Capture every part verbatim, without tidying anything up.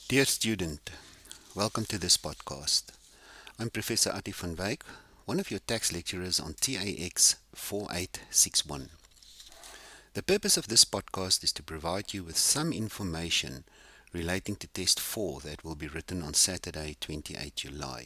Dear student, welcome to this podcast. I'm Professor Atti van Wyk, one of your tax lecturers on T A X four eight six one. The purpose of this podcast is to provide you with some information relating to Test four that will be written on Saturday, twenty-eighth July.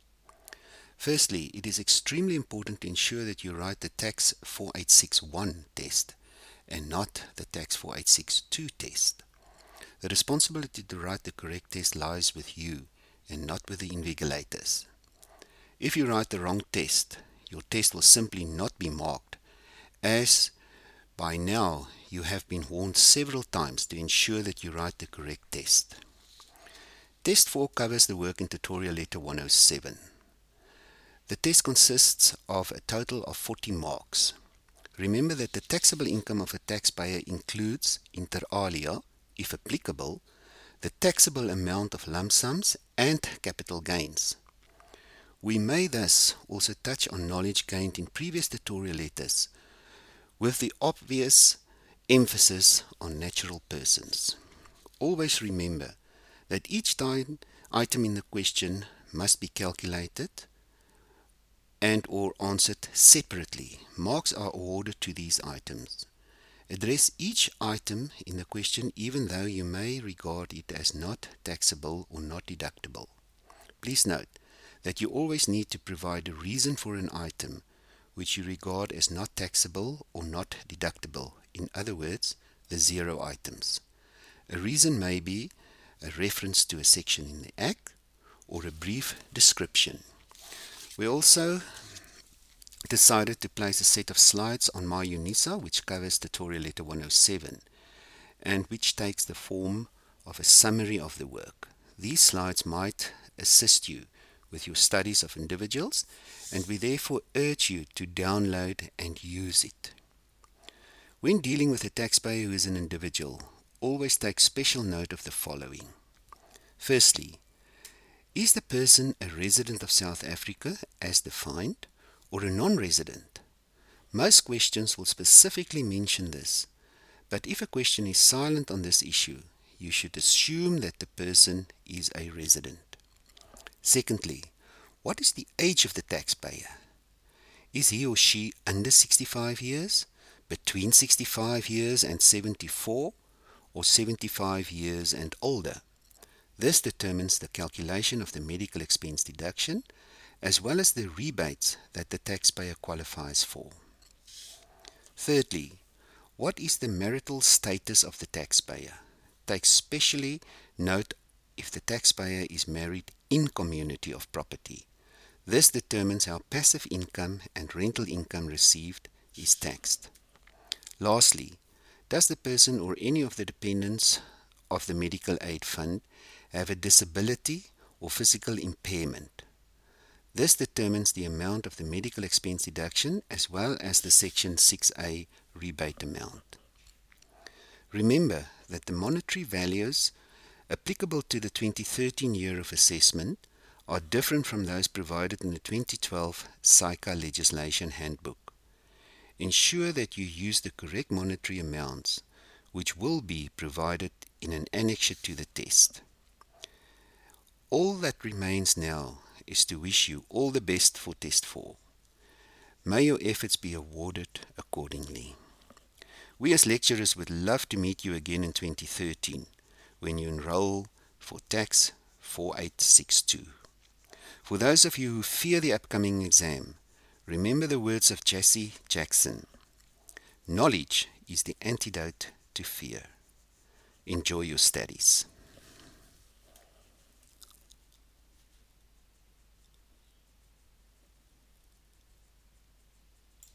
Firstly, it is extremely important to ensure that you write the Tax four eight six one test and not the Tax four eight six two test. The responsibility to write the correct test lies with you and not with the invigilators. If you write the wrong test, your test will simply not be marked, as by now you have been warned several times to ensure that you write the correct test. Test four covers the work in tutorial letter one oh seven. The test consists of a total of forty marks. Remember that the taxable income of a taxpayer includes, inter alia, if applicable, the taxable amount of lump sums and capital gains. We may thus also touch on knowledge gained in previous tutorial letters, with the obvious emphasis on natural persons. Always remember that each time item in the question must be calculated and or answered separately. Marks are awarded to these items. Address each item in the question even though you may regard it as not taxable or not deductible. Please note that you always need to provide a reason for an item which you regard as not taxable or not deductible. In other words, the zero items. A reason may be a reference to a section in the Act or a brief description. We also decided to place a set of slides on MyUnisa which covers tutorial letter one oh seven and which takes the form of a summary of the work. These slides might assist you with your studies of individuals, and we therefore urge you to download and use it. When dealing with a taxpayer who is an individual, always take special note of the following. Firstly, is the person a resident of South Africa as defined, or a non-resident? Most questions will specifically mention this, but if a question is silent on this issue, you should assume that the person is a resident. Secondly, what is the age of the taxpayer? Is he or she under sixty-five years, between sixty-five years and seventy-four, or seventy-five years and older? This determines the calculation of the medical expense deduction, as well as the rebates that the taxpayer qualifies for. Thirdly, what is the marital status of the taxpayer? Take specially note if the taxpayer is married in community of property. This determines how passive income and rental income received is taxed. Lastly, does the person or any of the dependents of the medical aid fund have a disability or physical impairment? This determines the amount of the medical expense deduction as well as the Section six A rebate amount. Remember that the monetary values applicable to the twenty thirteen year of assessment are different from those provided in the twenty twelve SAICA legislation handbook. Ensure that you use the correct monetary amounts, which will be provided in an annexure to the test. All that remains now is to wish you all the best for Test four. May your efforts be awarded accordingly. We as lecturers would love to meet you again in twenty thirteen when you enroll for Tax four eight six two. For those of you who fear the upcoming exam, remember the words of Jesse Jackson. Knowledge is the antidote to fear. Enjoy your studies.